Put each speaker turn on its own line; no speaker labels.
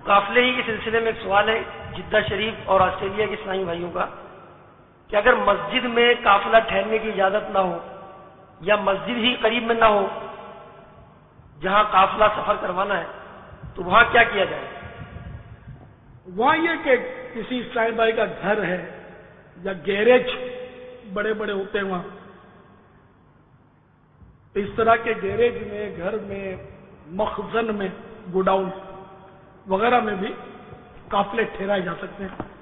काफिले ही के सिलसिले में एक सवाल है जिद्दा शरीफ और ऑस्ट्रेलिया के इस्लामी भाइयों का कि अगर मस्जिद में काफिला ठहरने की इजाजत ना हो या मस्जिद ही करीब में ना हो जहां काफिला सफर करवाना है तो वहां क्या किया जाए?
वहां यह कि किसी इस्लामी भाई का घर है या गैरेज बड़े बड़े होते हैं वहां, इस तरह के गैरेज में, घर में, मखजन में, गोडाउन वगैरह में भी काफिले ठहराए जा सकते हैं।